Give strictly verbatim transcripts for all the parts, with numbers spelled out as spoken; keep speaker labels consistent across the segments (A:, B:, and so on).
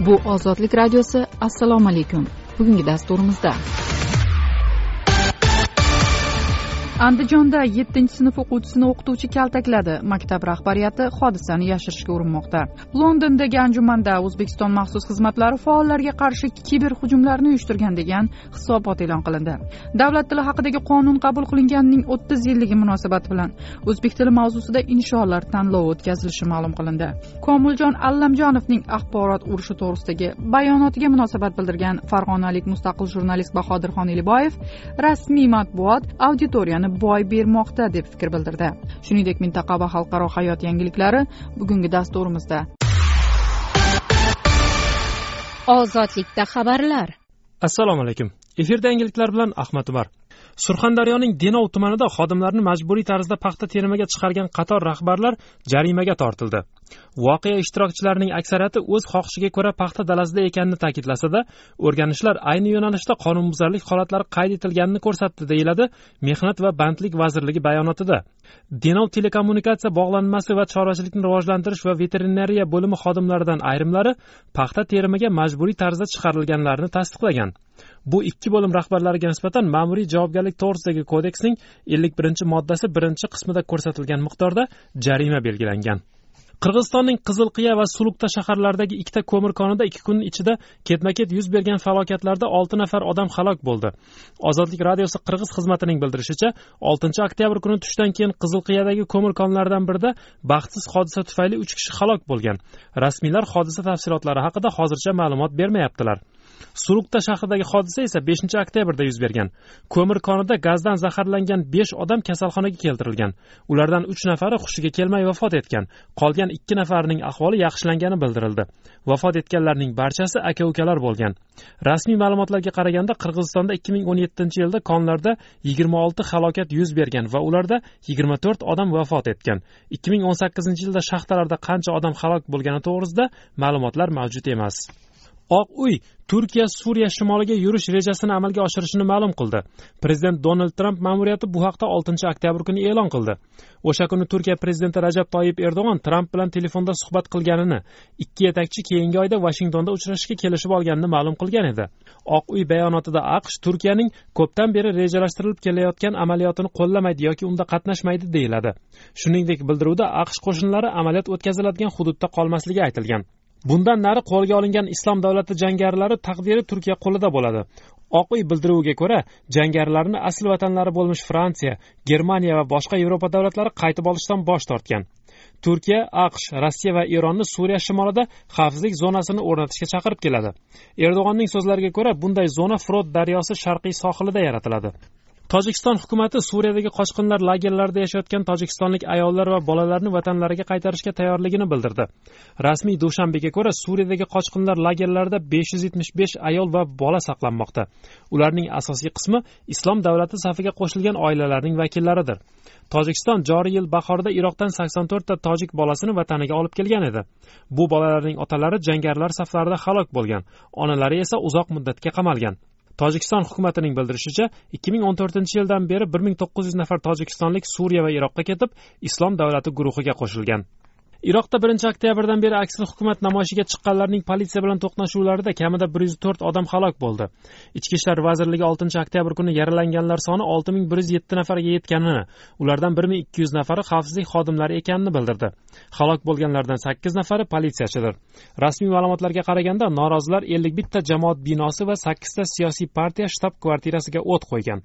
A: Bu Ozodlik radiosi. Assalomu alaykum. Bugungi dasturimizda Andijonda yettinchi sinf o'quvchisini o'qituvchi kaltakladi. Maktab rahbariyati hodisani yashirishga urinmoqda. Londondagi anjumanda O'zbekiston maxsus xizmatlari faollarga qarshi kiberhujumlarni uyushtirgan degan hisobot e'lon qilindi. Davlat tili haqidagi qonun qabul qilinganining o'ttiz yilligi munosabati bilan o'zbek tili mavzusida insholar tanlovi o'tkazilishi ma'lum qilindi. Komiljon Allamjonovning axborot urushi to'g'risidagi bayonotiga munosabat bildirgan farg'onalik mustaqil jurnalist Bahodirxon Eliboyev rasmiy matbuot auditoriyani boy bermoqda deb fikr bildirdi. Shuningdek, mintaqa va xalqaro hayot yangiliklari bugungi dasturimizda.
B: Ozodlikda xabarlar.
C: Assalomu alaykum. Efirda yangiliklar bilan Ahmad Umar. Surxondaryoning Denov tumanida xodimlarni majburiy tarzda paxta terimiga chiqargan qator rahbarlar jarimaga tortildi. Voqea ishtirokchilarining aksariyati o'z xohishiga ko'ra paxta dalasida ekanini ta'kidlasa-da, o'rganishlar ayni yo'nalishda qonunbuzarlik holatlari qayd etilganini ko'rsatdi, deyiladi Mehnat va bandlik vazirligi bayonotida. Denov telekommunikatsiya bog'lanmasi va chorvachilikni rivojlantirish va veterinariya bo'limi xodimlaridan ayrimlari paxta terimiga majburiy tarzda chiqarilganlarini tasdiqlagan. Bu ikki bo'lim rahbarlariga nisbatan ma'muriy javobgarlik to'g'risidagi kodeksning ellik birinchi moddasi birinchi qismida ko'rsatilgan miqdorda jarima belgilangan. Qirg'izistonning Qizilqiya va Sulukta shaharlaridagi ikkita ko'mir konida ikki kun ichida ketma-ket yuz bergan falokatlarda olti nafar odam halok bo'ldi. Ozodlik radiosi Qirg'iz xizmatining bildirishicha, oltinchi oktyabr kuni tushdan keyin Qizilqiyadagi ko'mir konlaridan birida baxtsiz hodisa tufayli uch kishi halok bo'lgan. Rasmiylar hodisa tafsilotlari haqida hozircha ma'lumot bermayaptilar. Sulukta shahridagi hodisa esa beshinchi oktyabrda yuz bergan. Ko'mir konida gazdan zaharlangan besh odam kasalxonaga keltirilgan. Ulardan uch nafari hushiga kelmay vafot etgan. Qolgan ikki nafarining ahvoli yaxshilangani bildirildi. Vafot etganlarning barchasi aka-ukalar bo'lgan. Rasmiy ma'lumotlarga qaraganda Qirg'izistonda ikki ming o'n yettinchi yilda konlarda yigirma olti halokat yuz bergan va ularda yigirma to'rt odam vafot etgan. ikki ming o'n sakkizinchi yilda shaxtalarda qancha odam halok bo'lgani to'g'risida ma'lumotlar mavjud emas. Oq uy Turkiya Suriya shimoliga yurish rejasini amalga oshirishini ma'lum qildi. Prezident Donald Trump ma'muriyati bu haqda oltinchi oktyabr kuni e'lon qildi. O'sha kuni Turkiya prezidenti Rajab Toyyib Erdo'g'on Trump bilan telefonda suhbat qilganini, ikki yetakchi keyingi oyda Vashingtonda uchrashishga kelishib olganini ma'lum qilgan edi. Oq uy bayonotida AQSh Turkiyaning ko'pdan beri rejalashtirilib kelayotgan amaliyotini qo'llamaydi yoki unda qatnashmaydi deyiladi. Shuningdek, bildiruvda AQSh qo'shinlari amaliyot o'tkaziladigan hududda qolmasligi aytilgan. Bundan nari qo'lga olingan Islom davlati jangarilari taqdiri Turkiya qo'lida bo'ladi. Oq uy bildiriviga ko'ra, jangarilarni asl vatanlari bo'lmish Fransiya, Germaniya va boshqa Yevropa davlatlari qaytib olishdan bosh tortgan. Turkiya, AQSh, Rossiya va Eronni Suriya shimolida xavfsizlik zonasini o'rnatishga chaqirib keladi. Erdo'g'onning so'zlariga ko'ra, bunday zona Frot daryosi sharqiy sohilida yaratiladi. Tojikiston hukumati Suriyadagi qochqinlar lagerlarida yashayotgan tojikistonlik ayollar va bolalarni vatanlariga qaytarishga tayyorligini bildirdi. Rasmiy Dushanbega ko'ra, Suriyadagi qochqinlar lagerlarida besh yuz yetmish besh ayol va bola saqlanmoqda. Ularning asosiy qismi Islom davlati safiga qo'shilgan oilalarning vakillaridir. Tojikiston joriy yil bahorida Iroqdan sakson to'rt ta tojik bolasini vataniga olib kelgan edi. Bu bolalarning otalari jangarilar saflarida halok bo'lgan, onalari esa uzoq muddatga qamalgan. Tojikiston hukumatining bildirishicha, ikki ming o'n to'rtinchi yildan beri bir ming to'qqiz yuz nafar tojikistonlik Suriya va Iroqqa ketib, Islom davlati guruhiga qo'shilgan. Iroqda birinchi oktyabrdan beri aksir hukumat namoyishiga chiqqanlarning politsiya bilan to'qnashuvlarida kamida bir yuz to'rt odam halok bo'ldi. Ichki ishlar vazirligi oltinchi oktyabr kuni yaralanganlar soni olti ming bir yuz yetti nafarga yetganini, ulardan bir ming ikki yuz nafari xavfsizlik xodimlari ekanini bildirdi. Halok bo'lganlardan sakkiz nafari politsiyachidir. Rasmiy ma'lumotlarga qaraganda, norozilar ellik bitta jamoat binosi va sakkizta siyosiy partiya shtab-kvartirasiga o't qo'ygan.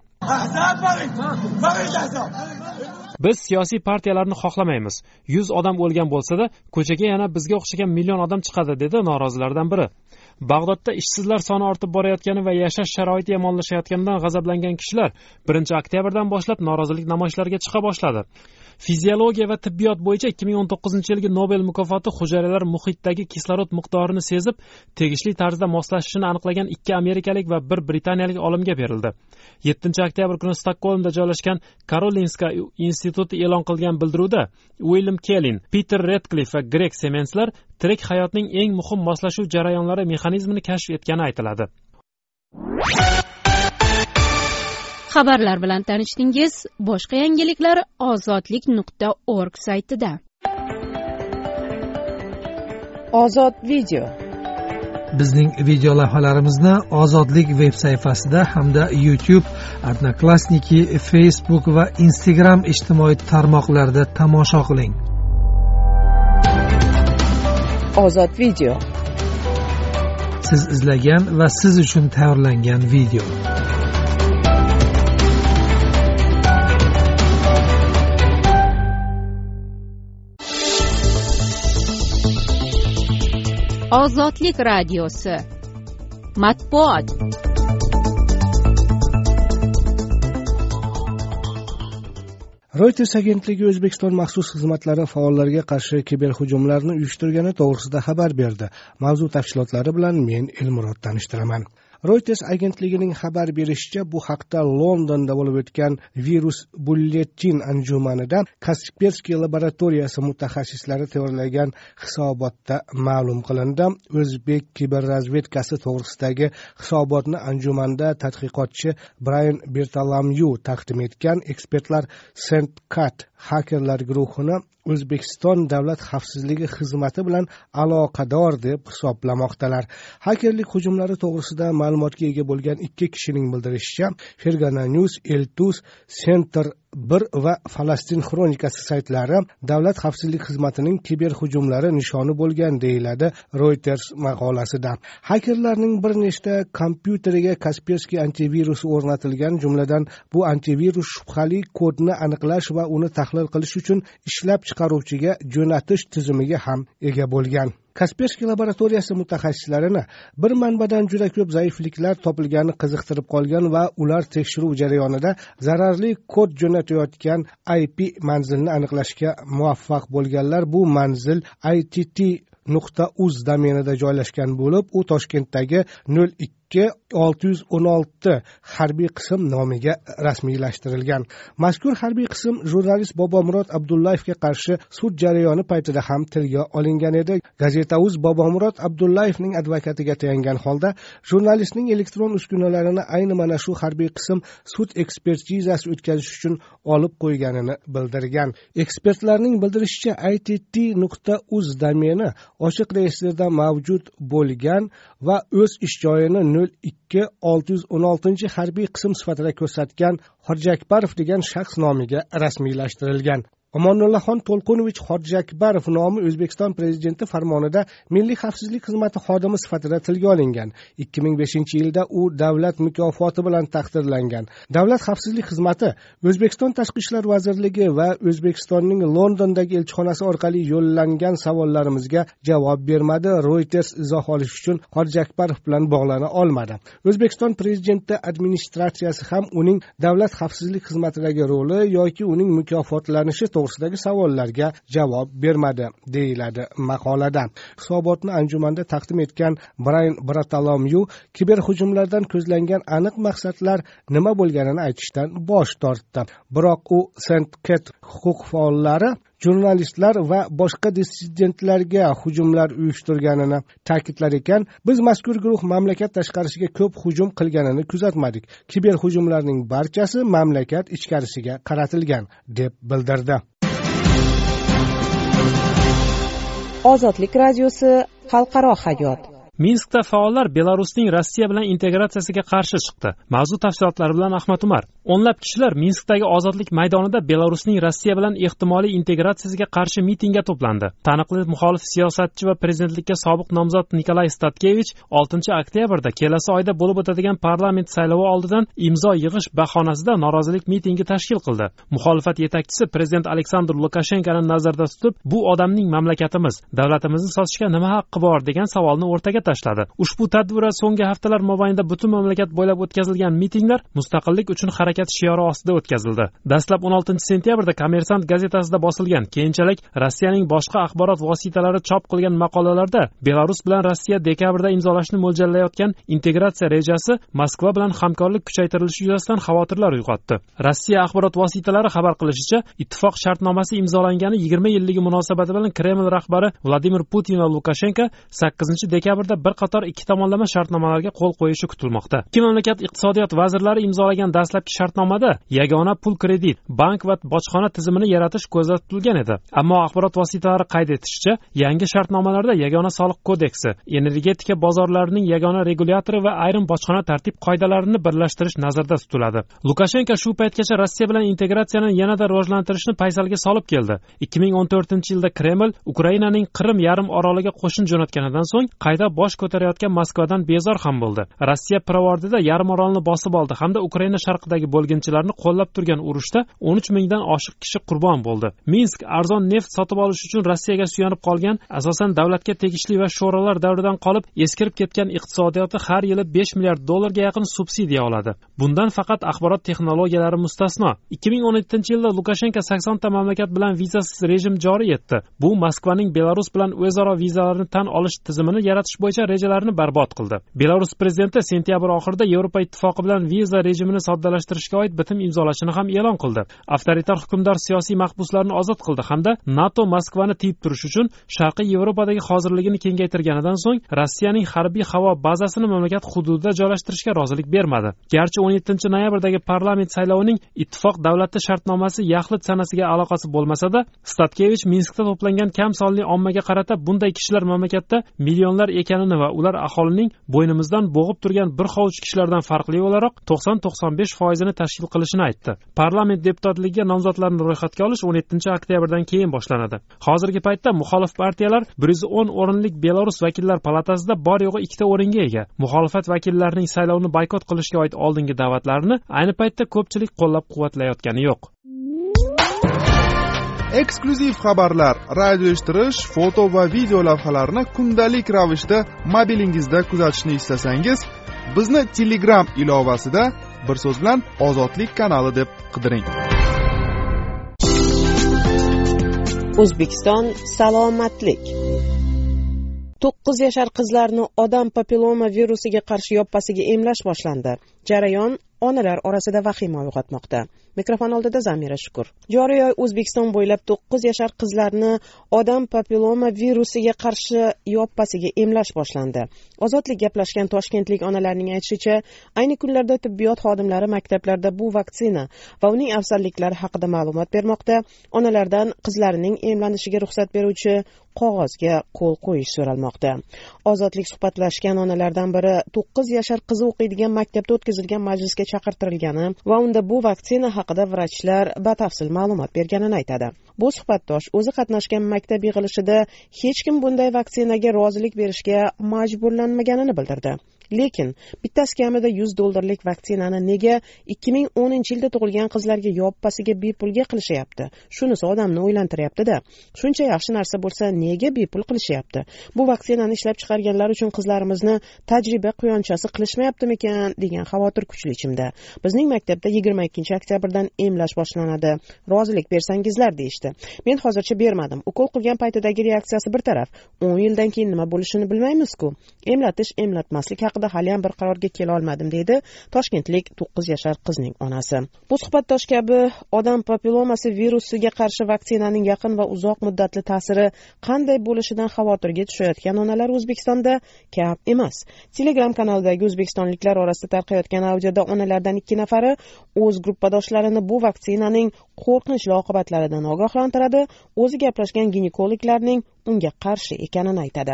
C: Biz siyosiy partiyalarni xohlamaymiz. yuz odam o'lgan bo'lsa-da, ko'chaga yana bizga o'xshagan million odam chiqadi, dedi norozilardan biri. Bag'dodda ishsizlar soni ortib borayotgani va yashash sharoiti yomonlashayotganidan g'azablangan kishilar birinchi oktyabrdan boshlab norozilik namoyishlariga chiqa boshladi. Fiziologiya va tibbiyot bo'yicha ikki ming o'n to'qqizinchi yilgi Nobel mukofoti hujayralar muhitdagi kislorod miqdorini sezib, tegishli tarzda moslashishini aniqlagan ikki amerikalik va bir britaniyalik olimga berildi. yettinchi oktyabr kuni Stokgolmda joylashgan Karolinska instituti e'lon qilgan bildiruvda William Kellin, Peter Redcliffe va Greg Semenslar tirik hayotning eng muhim moslashuv jarayonlari mexanizmini kashf etgani aytiladi.
B: Xabarlar bilan tanishdingiz. Boshqa yangiliklar ozodlik nuqta org saytida.
A: Ozod video.
D: Bizning video lavhalarimizni Ozodlik veb sayfasida hamda YouTube, Odnoklassniki, Facebook va Instagram ijtimoiy tarmoqlarida tomosha qiling.
E: Ozod video.
D: Siz izlagan va siz uchun tayyorlangan video.
B: Ozodlik radiosi. Matbuot.
F: Reuters agentligi O'zbekiston maxsus xizmatlari faollariga qarshi kiberhujumlarni uyushtirgani to'g'risida xabar berdi. Mavzu tafsilotlari bilan men Elmurod tanishtiraman. Reuters agentligining xabar berishicha, bu haqda Londonda bo'lib o'tgan virus bulletin anjumanida Kaspersky laboratoriyasi mutaxassislari tayyorlagan hisobotda ma'lum qilindi. O'zbek kiberrazvedkasi to'g'risidagi hisobotni anjumanda tadqiqotchi Brian Bartholomew taqdim etgan. Ekspertlar Sandcat hakerlar guruhini O'zbekiston Davlat xavfsizligi xizmati bilan aloqador deb hisoblamoqdalar. Hakerlik hujumlari to'g'risida ma'lumotga ega bo'lgan ikki kishining bildirishicha, Fergana News, Eltus, Center bir va Falastin xronikasi saytlari Davlat xavfsizlik xizmatining kiber hujumlari nishoni bo'lgan deyiladi Reuters maqolasida. Hakerlarning bir nechta kompyuteriga Kaspersky antivirusi o'rnatilgan, jumladan bu antivirus shubhali kodni aniqlash va uni tahlil qilish uchun ishlab chiqaruvchiga jo'natish tizimiga ham ega bo'lgan. Kaspersky laboratoriyasi mutaxassislarini bir manbadan juda ko'p zaifliklar topilgani qiziqtirib qolgan va ular tekshiruv jarayonida zararli kod jo'natayotgan I P manzilni aniqlashga muvaffaq bo'lganlar. Bu manzil I T T nuqta uz domenida joylashgan bo'lib, u Toshkentdagi nol ikki olti yuz o'n olti harbiy qism nomiga rasmiylashtirilgan. Mazkur harbiy qism jurnalist Bobomurod Abdullayevga qarshi sud jarayoni paytida ham tilga olingan edi. Gazeta.uz Bobomurod Abdullayevning advokatiga tayangan holda jurnalistning elektron uskunalarini ayni mana shu harbiy qism sud ekspertizasi o'tkazish uchun olib qo'yganini bildirgan. Ekspertlarning bildirishicha, I T T nuqta uz domeni ochiq reyestrda mavjud bo'lgan va o'z ish joyini nol ikki olti yuz o'n olti harbiy qism sifatida ko'rsatgan Xorjakbarov degan shaxs nomiga rasmiylashtirilgan. Omonullaxon To'lqinovich Xorjakbarov nomi O'zbekiston prezidenti farmonida Milliy xavfsizlik xizmati xodimi sifatida tilga olingan. ikki ming beshinchi yilda u davlat mukofoti bilan taqdirlangan. Davlat xavfsizlik xizmati O'zbekiston Tashqi ishlar vazirligi va O'zbekistonning Londondagi elchixonasi orqali yo'llangan savollarimizga javob bermadi. Reuters izoh olish uchun Xorjakbarov bilan bog'lana olmadi. O'zbekiston prezidenti administratsiyasi ham uning davlat xavfsizlik xizmatidagi roli yoki uning mukofotlanishi to'g'risidagi savollarga javob bermadi, deyiladi maqolada. Hisobotni anjumanda taqdim etgan Brian Bartholomew kiberhujumlardan ko'zlangan aniq maqsadlar nima bo'lganini aytishdan bosh tortdi. Biroq u Sandcat huquq faollari jurnalistlar va boshqa dissidentlarga hujumlar uyushtirganini ta'kidlar ekan. Biz mazkur guruh mamlakat tashqarisiga ko'p hujum qilganini kuzatmadik. Kiber hujumlarning barchasi mamlakat ichkarisiga qaratilgan, deb bildirdi.
E: Ozodlik radiosi, xalqaro hayot.
C: Minskda faollar Belarusning Rossiya bilan integratsiyasiga qarshi chiqdi. Mavzu tafsilotlari bilan Ahmad Umar. O'nlab kishilar Minskdagi Ozodlik maydonida Belarusning Rossiya bilan ehtimoliy integratsiyasiga qarshi mitingga to'plandi. Taniqli muxolif siyosatchi va prezidentlikka sobiq nomzod Nikolay Statkevich oltinchi oktyabrda kelasi oyda bo'lib o'tadigan parlament saylovi oldidan imzo yig'ish bahonasida norozilik mitingi tashkil qildi. Muxolifat yetakchisi prezident Aleksandr Lukashenkoni nazarda tutib, bu odamning mamlakatimiz, davlatimizni sotishga nima haqqi bor degan savolni o'rtaga tashladi. Ushbu tadbir so'nggi haftalar mobaynida butun mamlakat bo'ylab o'tkazilgan mitinglar mustaqillik uchun harakat shiori ostida o'tkazildi. Dastlab o'n oltinchi sentyabrda Kommersant gazetasida bosilgan, keyinchalik Rossiyaning boshqa axborot vositalari chop qilgan maqolalarda Belarus bilan Rossiya dekabrda imzolashni mo'ljallayotgan integratsiya rejasi Moskva bilan hamkorlik kuchaytirilishi yuzasidan xavotirlar uyg'otdi. Rossiya axborot vositalari xabar qilishicha, ittifoq shartnomasi imzolangani yigirma yilligi munosabati bilan Kreml rahbari Vladimir Putin va Lukashenko sakkizinchi dekabrda bir qator ikki tomonlama shartnomalarga qo'l qo'yishi kutilmoqda. Ikki mamlakat iqtisodiyot vazirlari imzolagan dastlabki shartnomada yagona pul kredit, bank va bojxona tizimini yaratish ko'zda tutilgan edi. Ammo axborot vositalari qayd etishicha, yangi shartnomalarda yagona soliq kodeksi, energetika bozorlarining yagona regulyatori va ayrim bojxona tartib qoidalarini birlashtirish nazarda tutiladi. Lukashenko shu paytgacha Rossiya bilan integratsiyani yanada rivojlantirishni paysalga solib keldi. ikki ming o'n to'rtinchi yilda Kreml Ukrainaning Qrim yarim oroliga qo'shin jo'natganidan so'ng qayta bosh ko'tarayotgan Moskvadan bezor ham bo'ldi. Rossiya pirovardida yarim orolni bosib oldi hamda Ukraina sharqidagi bo'lginchilarni qo'llab turgan urushda o'n uch mingdan oshiq kishi qurbon bo'ldi. Minsk arzon neft sotib olish uchun Rossiyaga suyanib qolgan, asosan davlatga tegishli va sho'rolar davridan qolib eskirib ketgan iqtisodiyoti har yili besh milliard dollarga yaqin subsidiya oladi. Bundan faqat axborot texnologiyalari mustasno. ikki ming o'n yettinchi yilda Lukashenko sakson ta mamlakat bilan vizasiz rejim joriy etdi. Bu Moskvaning Belarus bilan o'zaro vizalarni tan olish tizimini yaratish bo'yicha rejalarini barbod qildi. Belarus prezidenti sentyabr oxirida Yevropa ittifoqi bilan viza rejimini soddalashtirishga oid bitim imzolashini ham e'lon qildi. Avtoritar hukmdor siyosiy mahbuslarni ozod qildi hamda NATO Moskvani tiyib turish uchun Sharqiy Yevropadagi hozirligini kengaytirganidan so'ng Rossiyaning harbiy havo bazasini mamlakat hududida joylashtirishga rozilik bermadi. Garchi o'n yettinchi noyabrdagi parlament saylovining ittifoq davlati shartnomasi yaxlit sanasiga aloqasi bo'lmasa-da, Statkevich Minskda to'plangan kam sonli ommaga qarata bunday kishilar mamlakatda millionlar ekanini va ular aholining bo'ynimizdan bo'g'ib turgan bir hovuch kishilardan farqli o'laroq to'qson to'qson besh foizini tashkil qilishini aytdi. Parlament deputatligiga nomzodlarni ro'yxatga olish o'n yettinchi oktyabrdan keyin boshlanadi. Hozirgi paytda muxolif partiyalar bir yuz o'n o'rinlik Belarus vakillar palatasida bor yo'g'i ikkita o'ringa ega. Muxolifat vakillarining saylovni boykot qilishga oid oldingi da'vatlarini ayni paytda ko'pchilik qo'llab-quvvatlayotgani yo'q.
G: Eksklyuziv xabarlar, radio eshittirish, foto va video lavhalarni kundalik ravishda mobilingizda kuzatishni istasangiz, bizni Telegram ilovasida bir so'z bilan Ozodlik kanali deb qidiring.
E: O'zbekiston salomatlik. to'qqiz yashar qizlarni odam papilloma virusiga qarshi yoppasiga emlash boshlandi. Jarayon onalar orasida vahima uyg'otmoqda. Mikrofon oldida Zamira Shukur. Joriy oy O'zbekiston bo'ylab to'qqiz yashar qizlarni odam papilloma virusiga qarshi yoppasiga emlash boshlandi. Ozodlik gaplashgan toshkentlik onalarning aytishicha, ayni kunlarda tibbiyot xodimlari maktablarda bu vaksina va uning afzalliklari haqida ma'lumot bermoqda. Onalardan qizlarining emlanishiga ruxsat beruvchi qog'ozga qo'l qo'yish so'ralmoqda. Ozodlik suhbatlashgan onalardan biri to'qqiz yashar qizi o'qiydigan maktabda o'tkazilgan majlisga chaqirtirilgani va unda bu vaksina haqida vrachlar batafsil ma'lumot berganini aytadi. Bu suhbatdosh o'zi qatnashgan maktab yig'ilishida hech kim bunday vaksinaga rozilik berishga majburlanmaganini bildirdi. Lekin bittasi kamida yuz dollarlik vaksinani nega ikki ming o'ninchi yilda tug'ilgan qizlarga yoppasiga bepulga qilishyapti? Shunisi odamni o'ylantiryapti-da. Shuncha yaxshi narsa bo'lsa, nega bepul qilishyapti? Bu vaksinani ishlab chiqarganlar uchun qizlarimizni tajriba quyonchasi qilishmayaptimikan degan xavotir kuchli ichimda. Bizning maktabda yigirma ikkinchi oktyabrdan emlash boshlanadi. Rozilik bersangizlar deyishdi. Men hozircha bermadim. Ukol qilgan paytidagi reaksiyasi bir taraf. o'n yildan keyin nima bo'lishini bilmaymiz-ku. Emlatish, emlatmaslik haqida hali ham bir qarorga kela olmadim deydi toshkentlik to'qqiz yashar qizning onasi. Bu suhbatdosh kabi odam papillomasi virusiga qarshi vaksinaning yaqin va uzoq muddatli ta'siri qanday bo'lishidan xavotirga tushayotgan onalar O'zbekistonda kam emas. Telegram kanalidagi o'zbekistonliklar orasida tarqayotgan audioda onalardan ikki nafari o'z gruppadoshlarini bu vaksinaning qo'rqinchli oqibatlaridan ogohlantiradi, o'zi gaplashgan ginekologlarning unga qarshi ekanini aytadi.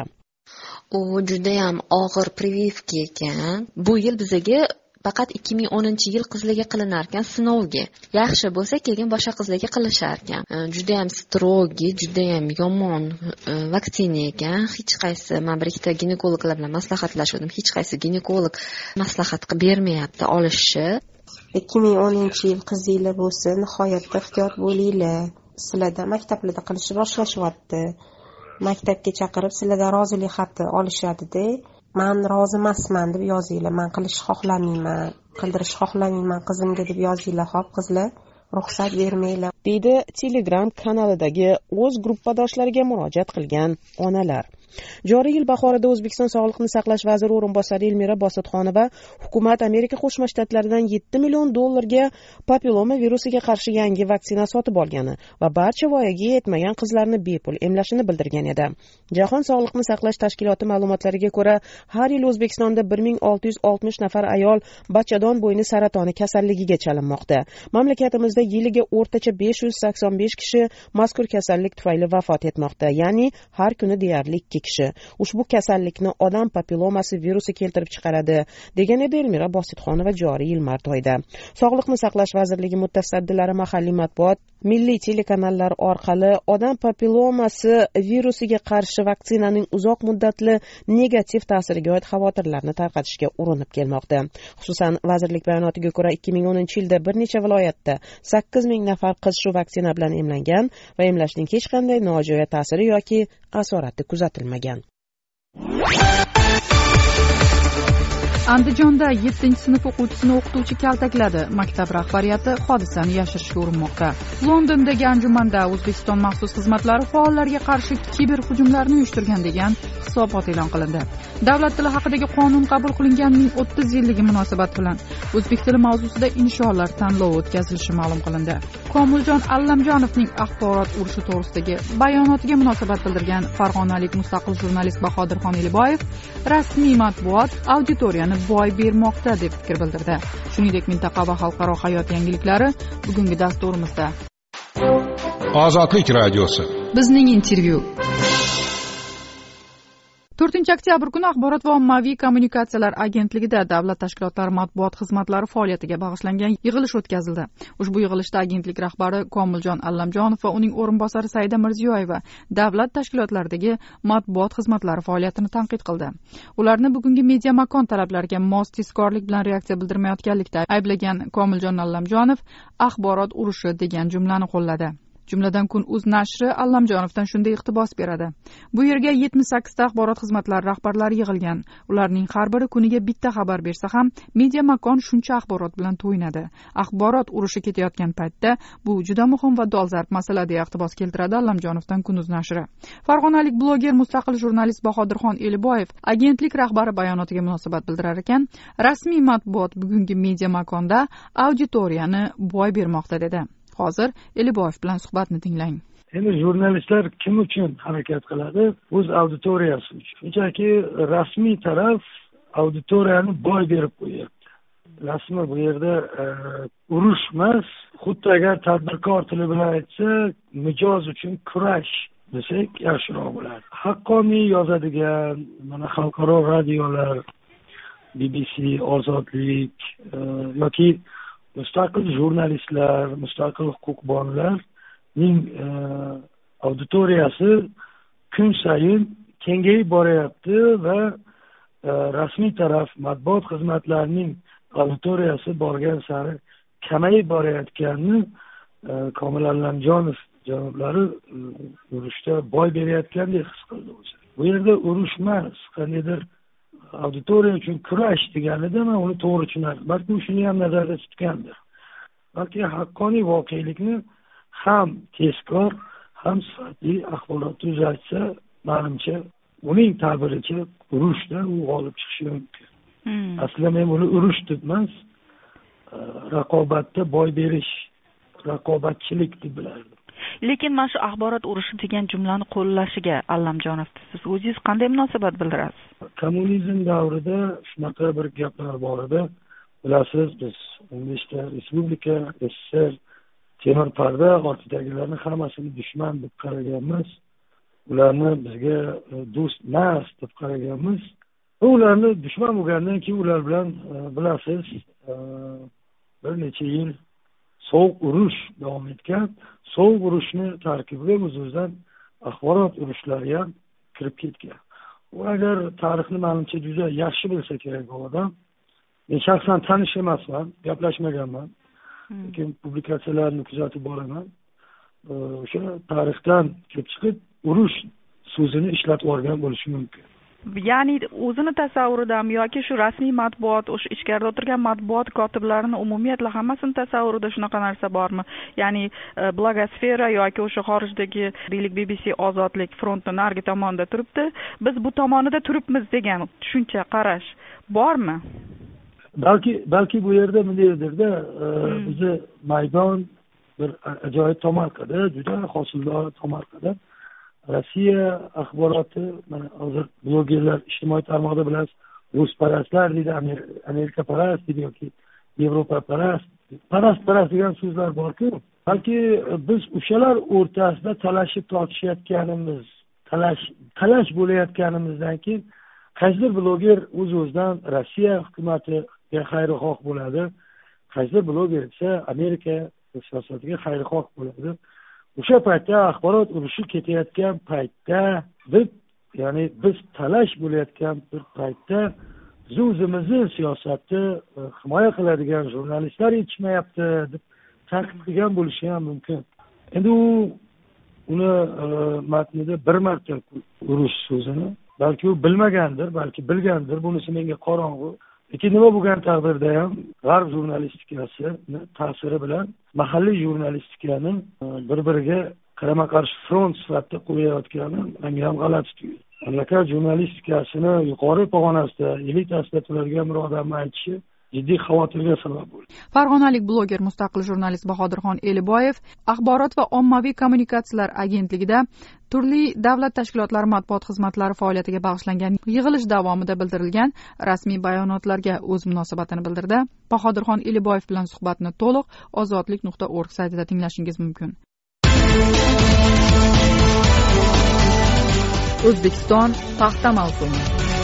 H: U juda ham og'ir privivka ekan. Bu yil bizaga faqat ikki ming o'ninchi yil qizlarga qilinar ekan sinovga. Yaxshi bo'lsa keyin boshqa qizlarga qilishar ekan. Juda ham strogi, juda ham yomon vaksina ekan. Hech qaysi men bir ikkita ginekologlar bilan maslahatlashdim. Hech qaysi ginekolog maslahat qilib bermayapti olishni.
I: ikki ming o'ninchi yil qizinglar bo'lsa, nihoyatda ehtiyot bo'linglar. Sizlarda maktablarda qilishni boshlashyapti. Maktabga chaqirib sizlardan rozilik xati olishadi-da. Men rozi emasman deb yozinglar. Men qilish xohlamayman, qildirish xohlamayman qizimga deb yozinglar, xo'p qizlar. Ruxsat bermanglar, deydi Telegram kanalidagi o'z gruppadoshlariga murojaat qilgan onalar.
E: joriy yil bahorida O'zbekiston Sog'liqni saqlash vaziri o'rinbosari Elmira Bositxonova hukumat Amerika Qo'shma Shtatlaridan yetti million dollarga papilloma virusiga qarshi yangi vaksina sotib olgani va barcha voyaga yetmagan qizlarni bepul emlashini bildirgan edi. Jahon Sog'liqni saqlash tashkiloti ma'lumotlariga ko'ra, har yil O'zbekistonda bir ming olti yuz oltmish nafar ayol bachadon bo'yni saratoni kasalligiga chalinmoqda. Mamlakatimizda yiliga o'rtacha besh yuz sakson besh kishi mazkur kasallik tufayli vafot etmoqda, ya'ni har kuni deyarli ikki kishi. Ushbu kasallikni odam papillomasi virusi keltirib chiqaradi, degan edi Elmira Bositxonova joriy yil mart oyida. Sog'liqni saqlash vazirligi mutasaddilari mahalliy matbuot, milliy telekanallar orqali odam papillomasi virusiga qarshi vaksinaning uzoq muddatli negativ ta'siriga oid xavotirlarni tarqatishga urinib kelmoqda. Xususan, vazirlik bayonotiga ko'ra, ikki ming o'ninchi yilda bir necha viloyatda sakkiz ming nafar qiz shu vaksina bilan emlangan va emlashning hech qanday nojo'ya ta'siri yoki asorati kuzatilmagan.
A: Andijonda yettinchi sinf o'quvchisini o'qituvchi kaltakladi. Maktab rahbariyati hodisani yashirishga urinmoqda. Londondagi anjumanda O'zbekiston maxsus xizmatlari faollarga qarshi kiber hujumlarni uyushtirgan degan hisobot e'lon qilindi. Davlat tili haqidagi qonun qabul qilinganining o'ttiz yilligi munosabati bilan o'zbek tili mavzusida insholar tanlovi o'tkazilishi ma'lum qilindi. Komiljon Allamjonovning axborot urushi to'g'risidagi bayonotiga munosabat bildirgan farg'onalik mustaqil jurnalist Bahodirxon Eliboyev rasmiy matbuot auditoriyani boy bermoqda deb fikr bildirdi. Shuningdek, mintaqa va xalqaro hayot yangiliklari bugungi dasturimizda.
J: Ozodlik radiosi.
A: Bizning intervyu. to'rtinchi oktyabr kuni Axborot va ommaviy kommunikatsiyalar agentligida davlat tashkilotlari matbuot xizmatlari faoliyatiga bag'ishlangan yig'ilish o'tkazildi. Ushbu yig'ilishda agentlik rahbari Komiljon Allamjonov va uning o'rinbosari Saida Mirziyoyeva davlat tashkilotlaridagi matbuot xizmatlari faoliyatini tanqid qildi. Ularni bugungi media makon talablariga mos tezkorlik bilan reaksiya bildirmayotganlikda ayblagan Komiljon Allamjonov axborot urushi degan jumlani qo'lladi. Jumladan Kun uz nashri Allamjonovdan shunday iqtibos beradi. Bu yerga yetmish sakkizta axborot xizmatlari rahbarlari yig'ilgan. Ularning har biri kuniga bitta xabar bersa ham, media makon shuncha axborot bilan to'yinadi. Axborot urushi ketayotgan paytda bu juda muhim va dolzarb masala deya iqtibos keltiradi Allamjonovdan Kun uz nashri. Farg'onalik bloger mustaqil jurnalist Bahodirxon Eliboyev agentlik rahbari bayonotiga munosabat bildirar ekan, rasmiy matbuot bugungi media makonda auditoriyani boy bermoqda dedi. Hozir Eliboyev bilan suhbatni tinglang.
K: Endi jurnalistlar kim uchun harakat qiladi? O'z auditoriyasi uchun. Shunchaki rasmiy taraf auditoriyani boy berib qo'yapti. Rasmi bu yerda e, urush emas, xuddi agar tadbirkor tili bilan aytsa, mijoz uchun kurash desak yaxshiroq bo'ladi. Haqqoniy yozadigan mana xalqaro radiolar, B B C, Ozodlik e, yoki mustaqil jurnalistlar, mustaqil huquqbonlarning e, auditoriyasi kun sayin kengayib boryapti va e, rasmiy taraf matbuot xizmatlarining auditoriyasi borgan sari kamayib borayotganini e, Komil Allamjonov janoblari e, urushda boy berayotgandek his qildi o'zi. Bu yerda urush emas, qandaydir auditoriya uchun kurash deganida men uni to'g'ri tushunardim. Balki u shuni ham nazarda tutgandir. Balki haqqoniy voqelikni ham tezkor, ham sifatli axborotni uzatsa, menimcha uning ta'biricha urushda u g'olib chiqishi mumkin. Hmm. Aslida men buni urush deb emas, raqobatda boy berish, raqobatchilik deb bilardim.
A: Lekin mana shu axborot urushi degan jumlani qo'llashiga Allamjonov siz o'zingiz qanday munosabat bildirasiz?
K: Kommunizm davrida shunaqa bir gaplar bor edi. Bilasiz, biz o'n beshta respublika, S S R, temir parda ortidagilarni hammasini dushman deb qaraganmiz. Ularni bizga do'st emas deb qaraganmiz. Ularni dushman bo'lgandan keyin ular bilan bilasiz, bir necha yil sovuq urush davom etgan. Sovuq urushni tarkibiga o'z-o'zidan axborot urushlari ham kirib ketgan. U agar tarixni menimcha juda yaxshi bilsa kerak bu odam. Men shaxsan tanish emasman, gaplashmaganman. Lekin publikatsiyalarni kuzatib boraman. O'sha tarixdan kelib chiqib urush so'zini ishlatib olgan bo'lishi mumkin.
A: ya'ni o'zini tasavvuridan yoki shu rasmiy matbuot o'sha ichkarida o'tirgan matbuot kotiblarini umumiyatla hammasini tasavvurida shunaqa narsa bormi? Ya'ni blogosfera yoki o'sha xorijdagi deylik B B C ozodlik frontni narigi tomonida turibdi, biz bu tomonida turibmiz degan tushuncha, qarash bormi?
K: balki balki bu yerda bundaydirda bizni maydon bir ajoyib tomorqada, juda hosildor tomorqada Rossiya axboroti, mana hozir blogerlar ijtimoiy tarmoqda bilasiz, rusparastlar deydi, Amerika parast deydi yoki Yevropa parast, parast parast degan so'zlar bor-ku, balki biz o'shalar o'rtasida talashib tortishayotganimiz, talash talash bo'layotganimizdan keyin qaysidir bloger o'z-o'zidan Rossiya hukumatiga xayrixoh bo'ladi, qaysidir bloger esa Amerika siyosatiga xayrixoh bo'ladi. O'sha paytda axborot urushi ketayotgan paytda biz, ya'ni biz talash bo'layotgan bir paytda biz o'zimizni siyosatni himoya qiladigan jurnalistlar yetishmayapti deb tanqid qilgan bo'lishi ham mumkin. Endi u uni matnida bir marta urush so'zini balki u bilmagandir, balki bilgandir, bunisi menga qorong'u. Lekin nima bo'lgan taqdirda ham g'arb jurnalistikasini ta'siri bilan mahalliy jurnalistikani bir-biriga qarama-qarshi front sifatida qo'yayotgani menga ham g'alati tuyuldi. Mamlakat jurnalistikasini yuqori pog'onasida, elitasida turadigan bir odamning aytishi jiddiy xavotirga sabab bo'ldi.
A: Farg'onalik bloger, mustaqil jurnalist Bahodirxon Eliboyev Axborot va ommaviy kommunikatsiyalar agentligida turli davlat tashkilotlari matbuot xizmatlari faoliyatiga bag'ishlangan yig'ilish davomida bildirilgan rasmiy bayonotlarga o'z munosabatini bildirdi. Bahodirxon Eliboyev bilan suhbatni to'liq ozodlik nuqta org saytida tinglashingiz mumkin. O'zbekiston paxta mavsumi.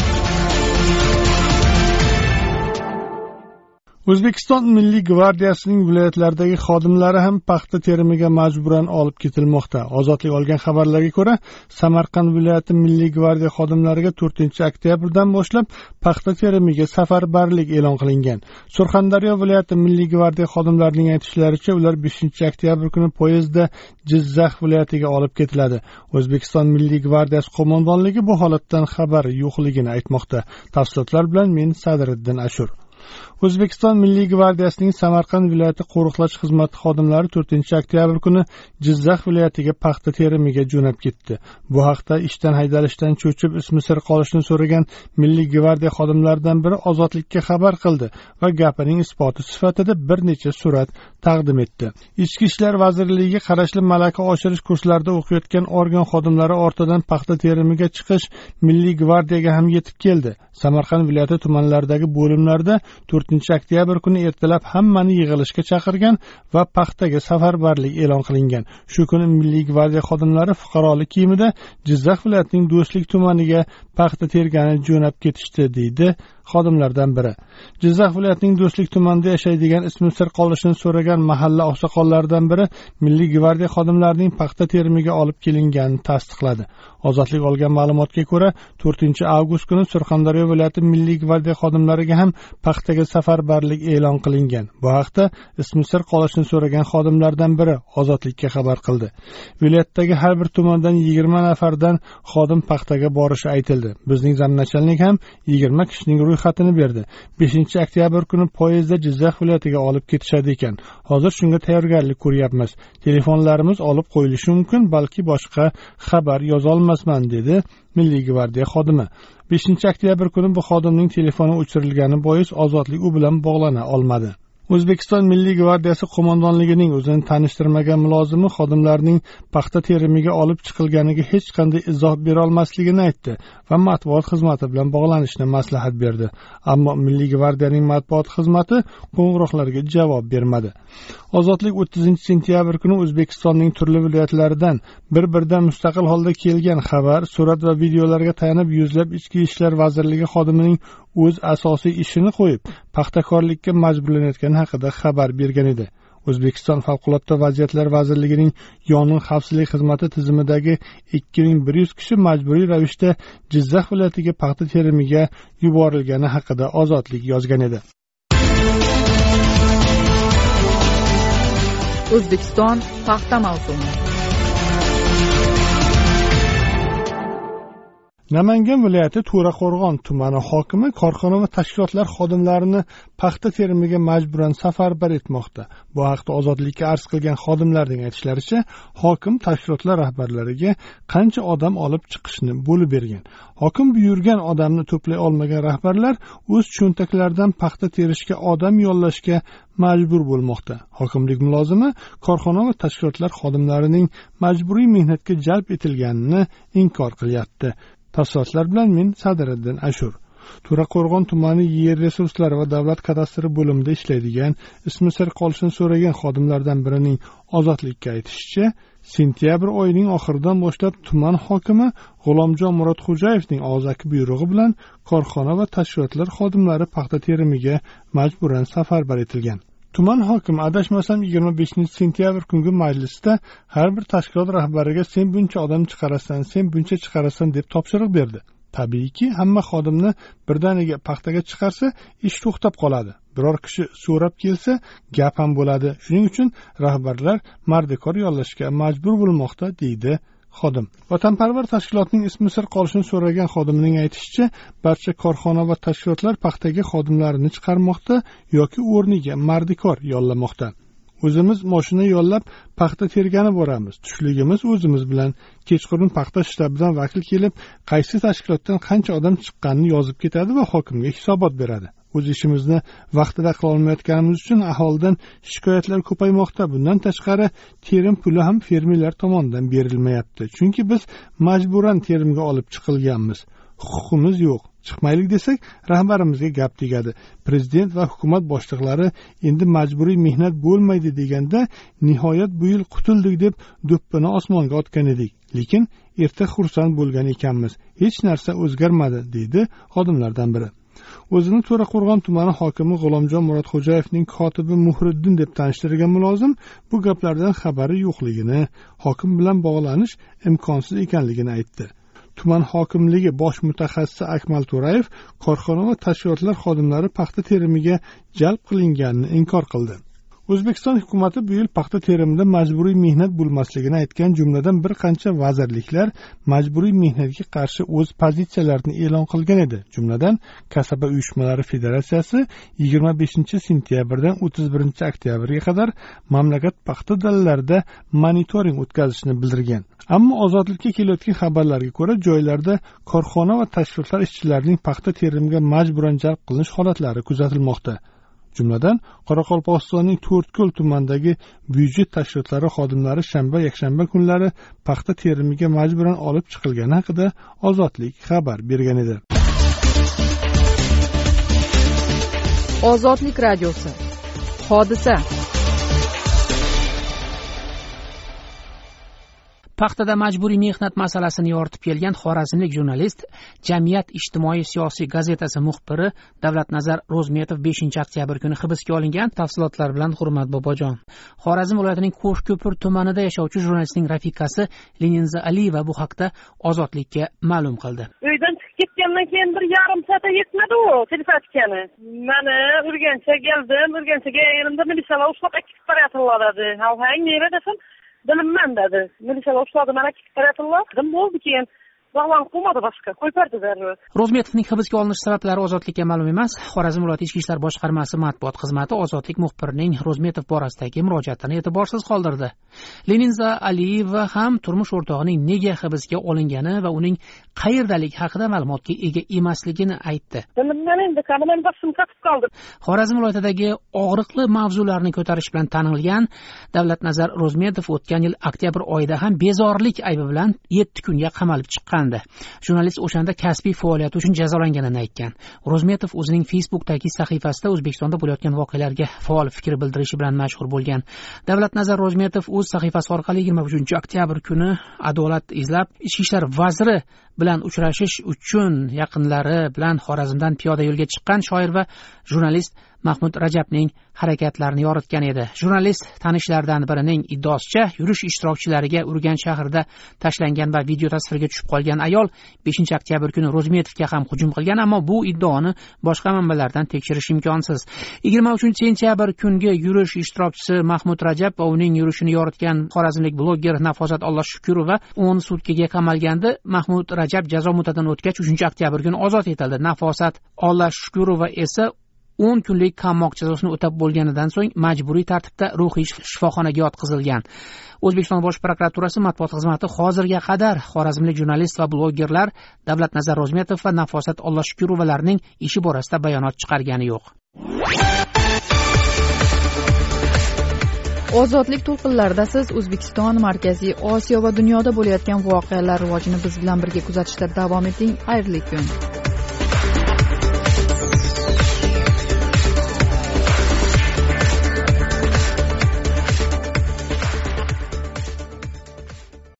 L: O'zbekiston Milliy gvardiyasining viloyatlardagi xodimlari ham paxta terimiga majburan olib ketilmoqda. Ozodlik olgan xabarlarga ko'ra, Samarqand viloyati Milliy gvardiya xodimlariga to'rtinchi oktyabrdan boshlab paxta terimiga safarbarlik e'lon qilingan. Surxondaryo viloyati Milliy gvardiya xodimlarining aytishlaricha, ular beshinchi oktyabr kuni poyezdda Jizzax viloyatiga olib ketiladi. O'zbekiston Milliy gvardiyasi qo'mondonligi bu holatdan xabar yo'qligini aytmoqda. Tafsilotlar bilan men Sadriddin Ashur. O'zbekiston Milliy gvardiyasining Samarqand viloyati qo'riqlash xizmati xodimlari to'rtinchi oktyabr kuni Jizzax viloyatiga paxta terimiga jo'nab ketdi. Bu haqda ishdan haydalishdan cho'chib ismi sir qolishni so'ragan Milliy gvardiya xodimlaridan biri Ozodlikka xabar qildi va gapining isboti sifatida bir necha surat taqdim etdi. Ichki ishlar vazirligiga qarashli malaka oshirish kurslarida o'qiyotgan organ xodimlari ortidan paxta terimiga chiqish Milliy gvardiyaga ham yetib keldi. Samarqand viloyati tumanlaridagi bo'limlarda to'rtinchi oktyabr kuni ertalab hammani yig'ilishga chaqirgan va paxtaga safarbarlik e'lon qilingan. Shu kuni Milliy gvardiya xodimlari fuqarolik kiyimida Jizzax viloyatining Do'stlik tumaniga paxta tergani jo'nab ketishdi, deydi xodimlardan biri. Jizzax viloyatining Do'stlik tumanida yashaydigan ismi sir qolishini so'ragan mahalla oqsoqollaridan biri Milliy gvardiya xodimlarining paxta terimiga olib kelinganini tasdiqladi. Ozodlik olgan ma'lumotga ko'ra, to'rtinchi avgust kuni Surxondaryo viloyati Milliy gvardiya xodimlariga ham paxtaga safarbarlik e'lon qilingan. Bu haqda ismi sir qolishini so'ragan xodimlardan biri Ozodlikka xabar qildi. Viloyatdagi har bir tumandan yigirma nafardan xodim paxtaga borishi aytildi. Bizning zamnachalnik ham yigirma kishining ro'yxatini berdi. beshinchi oktyabr kuni poyezdda Jizzax viloyatiga olib ketishadi ekan. Hozir shunga tayyorgarlik ko'ryapmiz. Telefonlarimiz olib qo'yilishi mumkin, balki boshqa xabar yoza olmasman, dedi Milliy gvardiya xodimi. beshinchi oktyabr kuni bu xodimning telefoni o'chirilgani bois Ozodlik u bilan bog'lana olmadi. O'zbekiston Milliy gvardiyasi qo'mondonligining o'zini tanishtirmagan mulozimi xodimlarning paxta terimiga olib chiqilganiga hech qanday izoh bera olmasligini aytdi va matbuot xizmati bilan bog'lanishni maslahat berdi. Ammo Milliy gvardiyaning matbuot xizmati qo'ng'iroqlarga javob bermadi. Ozodlik o'ttizinchi sentyabr kuni O'zbekistonning turli viloyatlaridan bir-biridan mustaqil holda kelgan xabar, surat va videolarga tayanib yuzlab Ichki ishlar vazirligi xodimining o'z asosiy ishini qo'yib paxtakorlikka majburlanayotgani haqida xabar bergan edi. O'zbekiston Favqulodda vaziyatlar vazirligining yong'in xavfsizlik xizmati tizimidagi ikki ming bir yuz kishi majburiy ravishda Jizzax viloyatiga paxta terimiga yuborilgani haqida Ozodlik yozgan edi.
A: O'zbekiston paxta mavsumi.
L: Namangan viloyati To'raqo'rg'on tumani hokimi korxona va tashkilotlar xodimlarini paxta terimiga majburan safarbar etmoqda. Bu haqda Ozodlikka arz qilgan xodimlarning aytishlaricha, hokim tashkilotlar rahbarlariga qancha odam olib chiqishni bo'lib bergan. Hokim buyurgan odamni to'play olmagan rahbarlar o'z cho'ntaklaridan paxta terishga odam yollashga majbur bo'lmoqda. Hokimlik mulozimi korxona va tashkilotlar xodimlarining majburiy mehnatga jalb etilganini inkor qilyapti. Tafsilotlar bilan men Sadiriddin Ashur. To'raqo'rg'on tumani yer resurslari va davlat kadastri bo'limida ishlaydigan, ismi sir qolishini so'ragan xodimlardan birining Ozodlikka aytishicha, sentyabr oyining oxiridan boshlab tuman hokimi G'ulomjon Murodxo'jayevning og'zaki buyrug'i bilan korxona va tashkilotlar xodimlari paxta terimiga majburan safarbar etilgan. Tuman hokimi adashmasam yigirma beshinchi sentyabr kungi majlisda har bir tashkilot rahbariga sen buncha odam chiqarasan, sen buncha chiqarasan deb topshiriq berdi. Tabiiyki, hamma xodimni birdaniga paxtaga chiqarsa, ish to'xtab qoladi. Biror kishi so'rab kelsa, gap ham bo'ladi. Shuning uchun rahbarlar mardikor yollashga majbur bo'lmoqda, deydi xodim. Vatanparvar tashkilotning ismi sir qolishini so'ragan xodimning aytishicha, barcha korxona va tashkilotlar paxtaga xodimlarini chiqarmoqda yoki o'rniga mardikor yollamoqda. O'zimiz mashina yollab paxta tergani boramiz. Tushligimiz o'zimiz bilan. Kechqurun paxta shtabidan vakil kelib, qaysi tashkilotdan qancha odam chiqqanini yozib ketadi va hokimga hisobot beradi. O'z ishimizni vaqtida qila olmayotganimiz uchun aholidan shikoyatlar ko'paymoqda. Bundan tashqari, terim puli ham fermerlar tomonidan berilmayapti. Chunki biz majburan terimga olib chiqilganmiz. Huquqimiz yo'q. Chiqmaylik desak, rahbarimizga gap tegadi. Prezident va hukumat boshliqlari endi majburiy mehnat bo'lmaydi deganda, nihoyat bu yil qutuldik deb do'ppini osmonga otgan edik. Lekin erta xursand bo'lgan ekanmiz. Hech narsa o'zgarmadi, deydi xodimlardan biri. O'zini To'raqo'rg'on tumani hokimi G'ulomjon Murodxo'jayevning kotibi Muhriddin deb tanishtirgan mulozim bu gaplardan xabari yo'qligini, hokim bilan bog'lanish imkonsiz ekanligini aytdi. Tuman hokimligi bosh mutaxassisi Akmal To'rayev korxona va tashkilotlar xodimlari paxta terimiga jalb qilinganini inkor qildi. O'zbekiston hukumatı bu yil paxta terimida majburiy mehnat bo'lmasligini aytgan, jumladan bir qancha vazirliklar majburiy mehnatga qarshi o'z pozitsiyalarini e'lon qilgan edi. Jumladan, Kasaba uyushmalari federatsiyasi yigirma beshinchi sentyabrdan o'ttiz birinchi oktyabrga qadar mamlakat paxta dalalarida monitoring o'tkazishni bildirgan. Ammo Ozodlikka kelayotgan xabarlarga ko'ra, joylarda korxona va tashkilotlar ishchilarining paxta terimiga majburan jalb qilinish holatlari kuzatilmoqda. Jumladan, Qoraqalpog'istonning To'rtko'l tumanidagi byudjet tashkilotlari xodimlari shanba, yakshanba kunlari paxta terimiga majburan olib chiqilgani haqida Ozodlik xabar bergan edi.
A: Ozodlik radiosi. Hodisa.
M: Paxtada majburiy mehnat masalasini yoritib kelgan xorazmlik jurnalist, Jamiyat ijtimoiy siyosiy gazetasi muxbiri Davlatnazar Ro'zmetov beshinchi oktyabr kuni hibsga olingan. Tafsilotlar bilan Hurmat Bobojon. Xorazm viloyatining Qo'shko'pir tumanida yashovchi jurnalistning rafiqasi Leninza Aliyeva bu haqda Ozodlikka ma'lum qildi.
N: Uydan chiqib ketgandan keyin bir yarim soat yetmadi u telefonini. Meni Urganchga keldim, Urganchga elimda militsiyalar ushlab akib qarayotdilar dedi. Havhang nima desam, Dilimman dedi. Militsiyalar ushladi, mana akib qarayotdilar. Dim bo'ldi keyin Bog'lan qo'madi boshqa, qo'ypardi darrov.
M: Ro'zmetovning hibsga olinish sabablari Ozodlikka ma'lum emas. Xorazm viloyati ichki ishlar boshqarmasi matbuot xizmati Ozodlik muxbirining Ro'zmetov borasidagi murojaatini e'tiborsiz qoldirdi. Leninza Aliyeva ham turmush o'rtog'ining nega hibsga olingani va uning qayerdaligi haqida ma'lumotga ega emasligini aytdi. Xorazm viloyatidagi og'riqli mavzularni ko'tarish bilan tanilgan Davlatnazar Ro'zmetov o'tgan yil oktyabr oyida ham bezorilik aybi bilan yetti kunga qamalib chiqqan. Jurnalist o'shanda kasbiy faoliyati uchun jazolanganini aytgan. Ro'zmetov o'zining Facebook'dagi sahifasida O'zbekistonda bo'layotgan voqealarga faol fikr bildirishi bilan mashhur bo'lgan. Davlatnazar Ro'zmetov o'z sahifasi orqali yigirma uchinchi oktyabr kuni adolat izlab, ichki ishlar vaziri bilan uchrashish uchun yaqinlari bilan Xorazmdan piyoda yo'lga chiqqan shoir va jurnalist Mahmud Rajabning harakatlarini yoritgan edi. Jurnalist tanishlaridan birining iddaosicha, yurish ishtirokchilariga Urganch shahrida tashlangan va video tasvirga tushib qolgan ayol beshinchi oktyabr kuni Ro'zmetovga ham hujum qilgan, ammo bu iddaoni boshqa manbalardan tekshirish imkonsiz. yigirma uchinchi sentyabr kungi yurish ishtirokchisi Mahmud Rajab va uning yurishini yoritgan xorazmlik bloger Nafosat Ollashukurova o'n sutkaga qamalgandi. Mahmud Rajab jazo muddatidan o'tgach uchinchi oktyabr kuni ozod etildi. Nafosat Ollashukurova esa o'n kunlik qamoq jazosini o'tab bo'lganidan so'ng majburiy tartibda ruhiy shifoxonaga yotqizilgan. O'zbekiston Bosh prokuraturasi matbuot xizmati hozirga qadar xorazmlik jurnalist va blogerlar Davlatnazar Ro'zmetov va Nafosat Ollashukurovalarning ishi borasida bayonot chiqargani yo'q.
A: Ozodlik to'lqinlarida siz O'zbekiston, Markaziy Osiyo va dunyoda bo'layotgan voqealar rivojini biz bilan birga kuzatishda davom eting. Xayrli kun.